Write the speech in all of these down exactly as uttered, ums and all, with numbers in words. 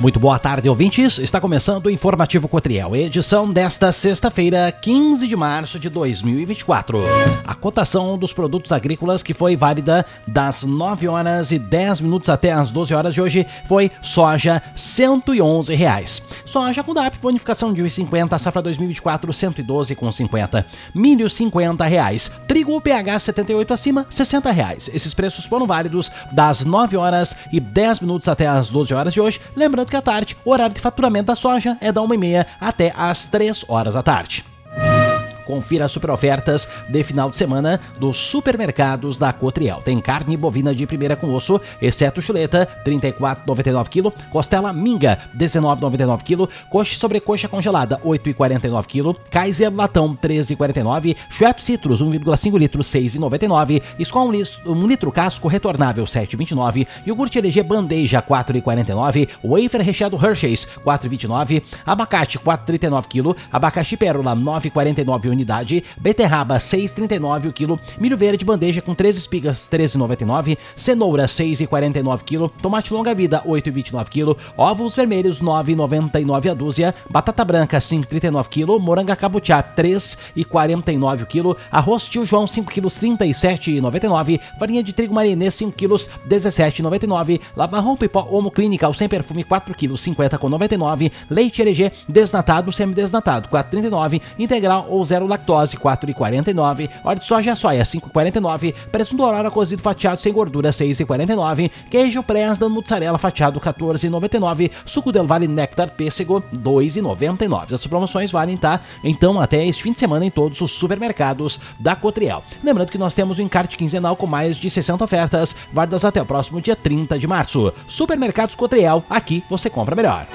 Muito boa tarde, ouvintes. Está começando o Informativo Cotriel, edição desta sexta-feira, quinze de março de dois mil e vinte e quatro. A cotação dos produtos agrícolas que foi válida das nove horas e dez minutos até as doze horas de hoje foi soja cento e onze reais. Soja com D A P, bonificação de um real e cinquenta, safra dois mil e vinte e quatro cento e doze reais e cinquenta centavos. Milho cinquenta reais. Trigo P H setenta e oito acima sessenta reais. Esses preços foram válidos das nove horas e dez minutos até as doze horas de hoje. Lembrando que à tarde, o horário de faturamento da soja é da uma e meia até as três horas da tarde. Confira as super ofertas de final de semana dos supermercados da Cotriel. Tem carne bovina de primeira com osso, exceto chuleta, trinta e quatro reais e noventa e nove centavos quilo. Costela minga, dezenove reais e noventa e nove centavos quilo. Coxa e sobrecoxa congelada, oito reais e quarenta e nove centavos quilo. Kaiser latão, treze reais e quarenta e nove centavos. Schweppes Citrus, um vírgula cinco litros, seis reais e noventa e nove centavos. Skol um litro, um litro casco retornável, sete reais e vinte e nove centavos. Iogurte L G bandeja, quatro reais e quarenta e nove centavos. Wafer recheado Hershey's, quatro reais e vinte e nove centavos. Abacate, quatro reais e trinta e nove centavos quilo. Abacaxi pérola, nove reais e quarenta e nove centavos unidade. Beterraba, seis reais e trinta e nove centavos o quilo. Milho verde bandeja com três espigas, treze reais e noventa e nove centavos. Cenoura, seis reais e quarenta e nove centavos quilo. Tomate longa vida, oito reais e vinte e nove centavos quilo. Ovos vermelhos, nove reais e noventa e nove centavos a dúzia. Batata branca, cinco reais e trinta e nove centavos quilo. Moranga cabotiá, três reais e quarenta e nove centavos o quilo. Arroz Tio João, cinco quilos, trinta e sete reais e noventa e nove centavos. Farinha de trigo marinês, cinco quilos, dezessete reais e noventa e nove centavos. Lava roupa e pó Omo Clinical sem perfume, quatro quilos, cinquenta reais e noventa e nove centavos. Leite L G desnatado, semidesnatado, quatro reais e trinta e nove centavos. Integral ou zero lactose, quatro reais e quarenta e nove centavos. Óleo de soja soia, cinco reais e quarenta e nove centavos. Presunto Aurora cozido fatiado sem gordura, seis reais e quarenta e nove centavos. Queijo Presdan mussarela fatiado, quatorze reais e noventa e nove centavos. Suco Del Valle Néctar pêssego, dois reais e noventa e nove centavos. Essas promoções valem, tá? Então, até este fim de semana em todos os supermercados da Cotriel. Lembrando que nós temos um encarte quinzenal com mais de sessenta ofertas, válidas até o próximo dia trinta de março. Supermercados Cotriel, aqui você compra melhor.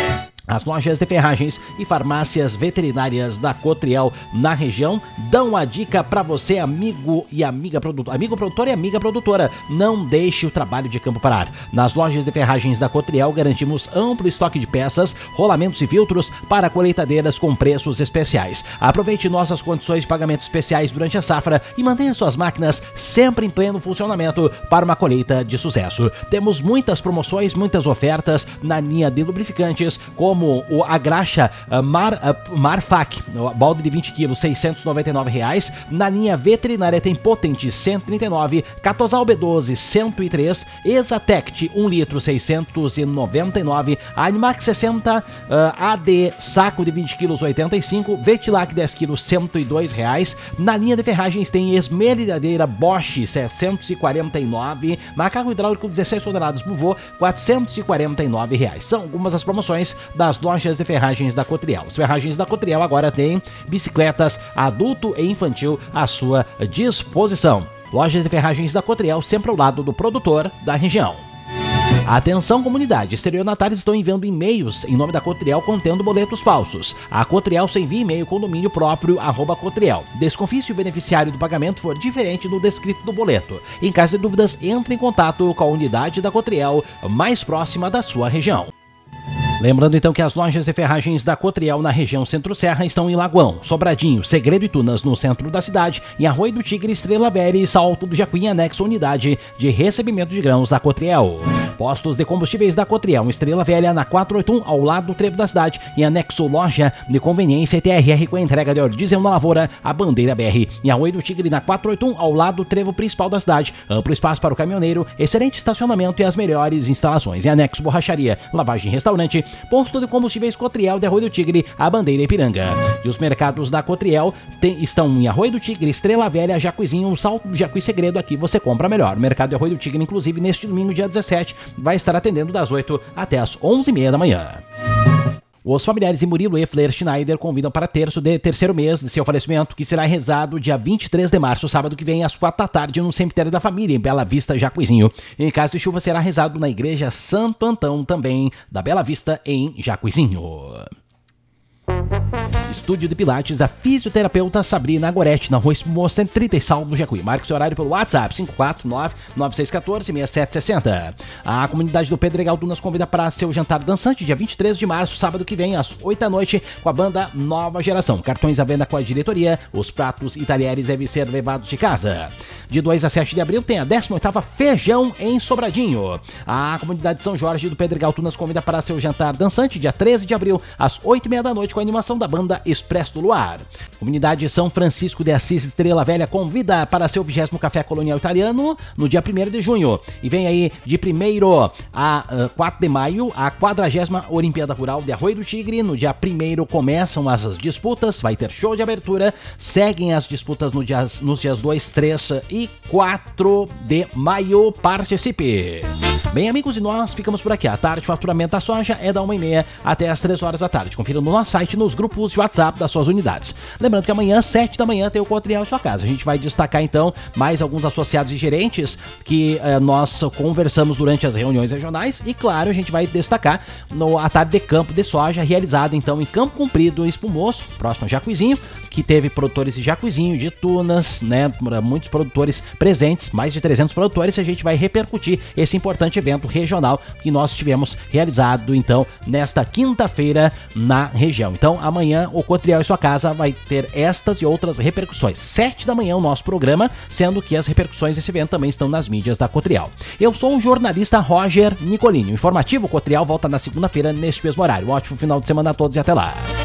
As lojas de ferragens e farmácias veterinárias da Cotriel na região dão a dica para você, amigo e amiga produtor, amigo produtor e amiga produtora. Não deixe o trabalho de campo parar. Nas lojas de ferragens da Cotriel garantimos amplo estoque de peças, rolamentos e filtros para colheitadeiras com preços especiais. Aproveite nossas condições de pagamento especiais durante a safra e mantenha suas máquinas sempre em pleno funcionamento para uma colheita de sucesso. Temos muitas promoções, muitas ofertas na linha de lubrificantes, como como o, a graxa uh, Mar, uh, Marfac, o balde de vinte quilos, seiscentos e noventa e nove reais. Na linha veterinária tem Potente, cento e trinta e nove, Catosal B doze, cento e três, Exatect, um litro, seiscentos e noventa e nove, Animax sessenta, uh, A D, saco de vinte quilos, oitenta e cinco, Vetilac dez quilos, cento e dois reais. Na linha de ferragens tem esmerilhadeira Bosch, setecentos e quarenta e nove, macaco hidráulico dezesseis toneladas Buvô, quatrocentos e quarenta e nove reais. São algumas das promoções das lojas de ferragens da Cotriel. As ferragens da Cotriel agora têm bicicletas adulto e infantil à sua disposição. Lojas de ferragens da Cotriel, sempre ao lado do produtor da região. Atenção, comunidade, estelionatários estão enviando e-mails em nome da Cotriel contendo boletos falsos. A Cotriel só envia e-mail com domínio próprio, arroba Cotriel. Desconfie se o beneficiário do pagamento for diferente do descrito do boleto. Em caso de dúvidas, entre em contato com a unidade da Cotriel mais próxima da sua região. Lembrando então que as lojas de ferragens da Cotriel na região Centro-Serra estão em Lagoão, Sobradinho, Segredo e Tunas no centro da cidade, em Arroio do Tigre, Estrela Velha e Salto do Jacuim, anexo à unidade de recebimento de grãos da Cotriel. Postos de combustíveis da Cotriel, Estrela Velha na quatrocentos e oitenta um, ao lado do trevo da cidade, em anexo loja de conveniência e T R R com a entrega de óleo diesel na lavoura, a bandeira B R. Em Arroio do Tigre na quatrocentos e oitenta um, ao lado do trevo principal da cidade, amplo espaço para o caminhoneiro, excelente estacionamento e as melhores instalações. Em anexo borracharia, lavagem e restaurante, posto de combustíveis Cotriel de Arroio do Tigre, a bandeira Ipiranga. E os mercados da Cotriel tem, estão em Arroio do Tigre, Estrela Velha, Jacuizinho, Salto do Jacuí Segredo, aqui você compra melhor. O mercado de Arroio do Tigre, inclusive, neste domingo, dia dezessete, vai estar atendendo das oito até as onze e meia da manhã. Os familiares de Murilo Efler Schneider convidam para terço de terceiro mês de seu falecimento, que será rezado dia vinte e três de março, sábado que vem, às quatro da tarde, no cemitério da família, em Bela Vista, Jacuizinho. Em caso de chuva, será rezado na igreja Santo Antão, também da Bela Vista, em Jacuizinho. estúdio de pilates da fisioterapeuta Sabrina Goretti, na rua Espumoso cento e trinta, Salto do Jacuí. Marque seu horário pelo WhatsApp cinco quatro nove nove seis um quatro seis sete seis zero. A comunidade do Pedregal Dunas convida para seu jantar dançante dia vinte e três de março, sábado que vem, às oito da noite, com a banda Nova Geração. Cartões à venda com a diretoria, os pratos e talheres devem ser levados de casa. De dois a sete de abril tem a décima oitava Feijão em Sobradinho. A comunidade São Jorge do Pedregal Dunas convida para seu jantar dançante dia treze de abril, às oito e meia da noite, com a animação da banda Expresso do Luar. Comunidade São Francisco de Assis Estrela Velha convida para seu vigésimo Café Colonial Italiano no dia primeiro de junho. E vem aí de primeiro a uh, quatro de maio a quadragésima Olimpíada Rural de Arroio do Tigre. No dia primeiro começam as disputas, vai ter show de abertura, seguem as disputas no dias, nos dias dois, três e quatro de maio. Participe! Bem, amigos, e nós ficamos por aqui. A tarde de faturamento da soja é da uma e meia até as três horas da tarde. Confira no nosso site, nos grupos de WhatsApp das suas unidades. Lembrando que amanhã, sete da manhã, tem o Cotriel em sua casa. A gente vai destacar, então, mais alguns associados e gerentes que eh, nós conversamos durante as reuniões regionais. E, claro, a gente vai destacar no, a tarde de campo de soja, realizada, então, em Campo Comprido, Espumoso, próximo a Jacuizinho, que teve produtores de Jacuizinho, de Tunas, né, muitos produtores presentes, mais de trezentos produtores, e a gente vai repercutir esse importante evento regional que nós tivemos realizado, então, nesta quinta-feira na região. Então, amanhã, o Cotriel em sua casa vai ter estas e outras repercussões. Sete da manhã, o nosso programa, sendo que as repercussões desse evento também estão nas mídias da Cotriel. Eu sou o jornalista Roger Nicolini. O informativo Cotriel volta na segunda-feira, neste mesmo horário. Um ótimo final de semana a todos e até lá.